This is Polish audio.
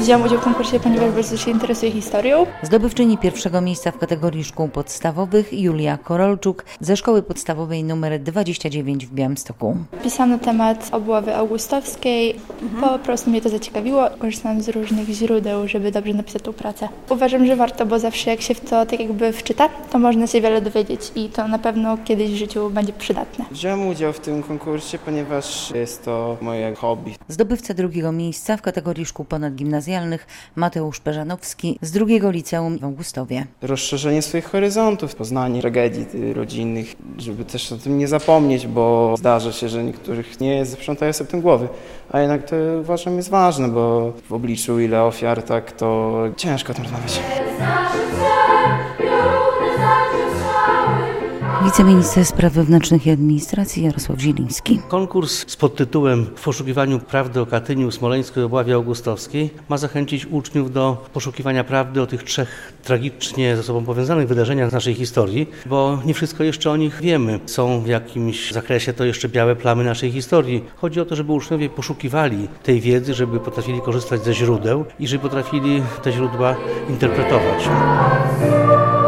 Wzięłam udział w konkursie, ponieważ bardzo się interesuję historią. Zdobywczyni pierwszego miejsca w kategorii szkół podstawowych Julia Korolczuk ze szkoły podstawowej nr 29 w Białymstoku. Pisałam na temat obławy augustowskiej. Po prostu mnie to zaciekawiło. Korzystałam z różnych źródeł, żeby dobrze napisać tą pracę. Uważam, że warto, bo zawsze jak się w to tak jakby wczyta, to można się wiele dowiedzieć i to na pewno kiedyś w życiu będzie przydatne. Wziąłem udział w tym konkursie, ponieważ jest to moje hobby. Zdobywca drugiego miejsca w kategorii szkół ponadgimnazjalnych Mateusz Peżanowski z drugiego liceum w Augustowie. Rozszerzenie swoich horyzontów, poznanie tragedii rodzinnych, żeby też o tym nie zapomnieć, bo zdarza się, że niektórych nie sprzątają sobie tym głowy, a jednak to uważam jest ważne, bo w obliczu ile ofiar, tak to ciężko o tym rozmawiać. Wiceminister Spraw Wewnętrznych i Administracji Jarosław Zieliński. Konkurs z podtytułem W poszukiwaniu prawdy o Katyniu, Smoleńsku i obławie augustowskiej ma zachęcić uczniów do poszukiwania prawdy o tych trzech tragicznie ze sobą powiązanych wydarzeniach z naszej historii, bo nie wszystko jeszcze o nich wiemy. Są w jakimś zakresie to jeszcze białe plamy naszej historii. Chodzi o to, żeby uczniowie poszukiwali tej wiedzy, żeby potrafili korzystać ze źródeł i żeby potrafili te źródła interpretować.